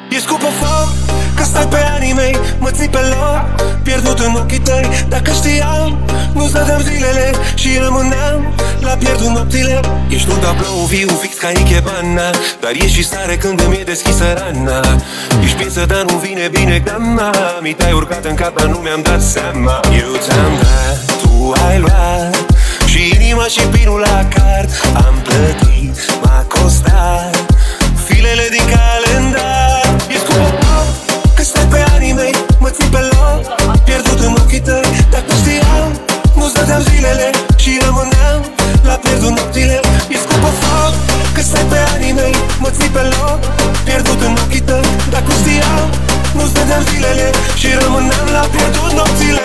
E scupă foc, că stai pe anii mei, mă ții pe loc, pierdut în ochii tăi. Dacă știam, nu-ți dădeam zilele și rămâneam la pierdut nopțile. Ești un tablou viu fix ca Ikebana, dar ești și stare când îmi e deschisă rana. Ești piesă, dar nu vine bine gama. Mi te-ai urcat în cap, dar nu mi-am dat seama. Eu ți-am dat, tu ai luat, și inima și pinul la card. Am plătit, m-a costat filele din calendar. E scupă, că stai pe anii mei, mă ții pe loc, pierdut în ochii tăi. Dacă știam, nu-ți dădeam zilele și rămâneam la pierdut nopțile. E scupă foc, că stai pe anii mei, mă ții pe loc, pierdut în ochii tăi. Dacă știam, nu-ți dădeam zilele și rămâneam la pierdut nopțile.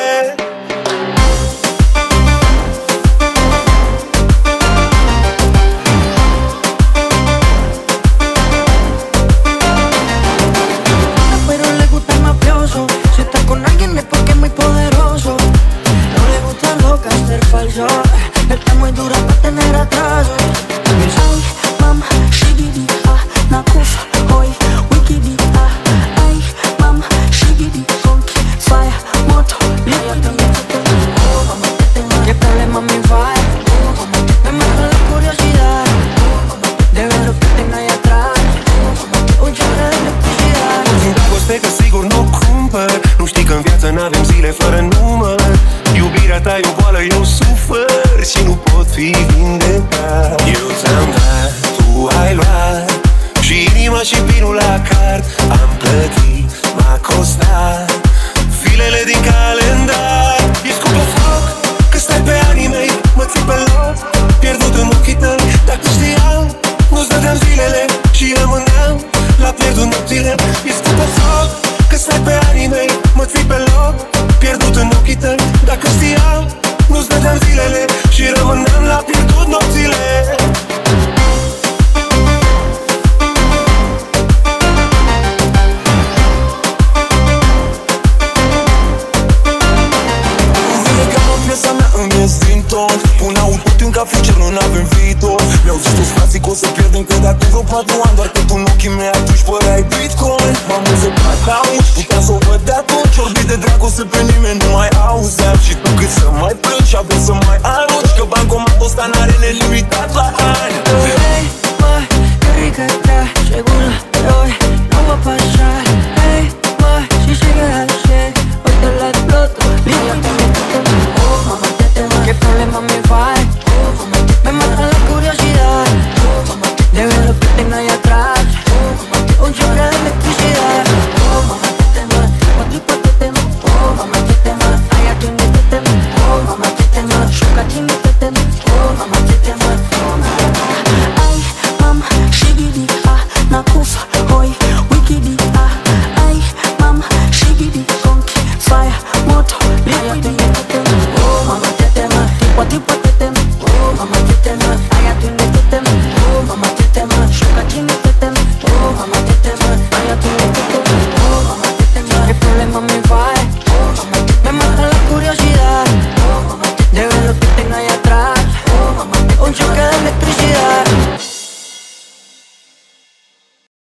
Él está muy dura para tener atraso. Ay, mam, shigidi, ah, nakuf, hoy, wikidi, ah. Ay, mam, shigidi, con fire, moto, liya también te tengo. ¿Qué problema me va? Me mata la curiosidad de ver lo que tengo ahí atrás. Un chorro de electricidad. Din dragoste că sigur n-o cumpăr. Nu știi că în viață n-avem zile fără număr. Iubirea ta e o boală, eu sufăr și nu pot fi vindecat. Eu ți-am dat, tu ai luat, și inima și pinul la card. Am plătit, m-a costat filele din calendar. E scupă foc, că stai pe anii mei, mă ții pe loc, pierdut în ochii tăi. Dacă știam, nu-ți dădeam zilele și rămâneam la pierdut nopțile. E scupă foc, că stai pe anii mei, mă ții pe loc, pierdut în ochii tăi. Dacă știam, nu-ți dădeam zilele și rămâneam la pierdut nopțile. Vine ca în piesa mea, îmi ies din ton. Pun aut în ca future, nu n-avem viitor. Mi-au zis toți frații că o să pierdem, că de acum vreo 4 ani. Doar că tu în ochii mei atunci păreai Bitcoin. M-am înzăpat la uși, puteam să o văd de atunci. Vorbit de dragoste pe nimeni nu mai auzeam. Și tu cât să mai plângi și abia să mai arunci, că bancomatul ăsta n-are nelimitat la ani.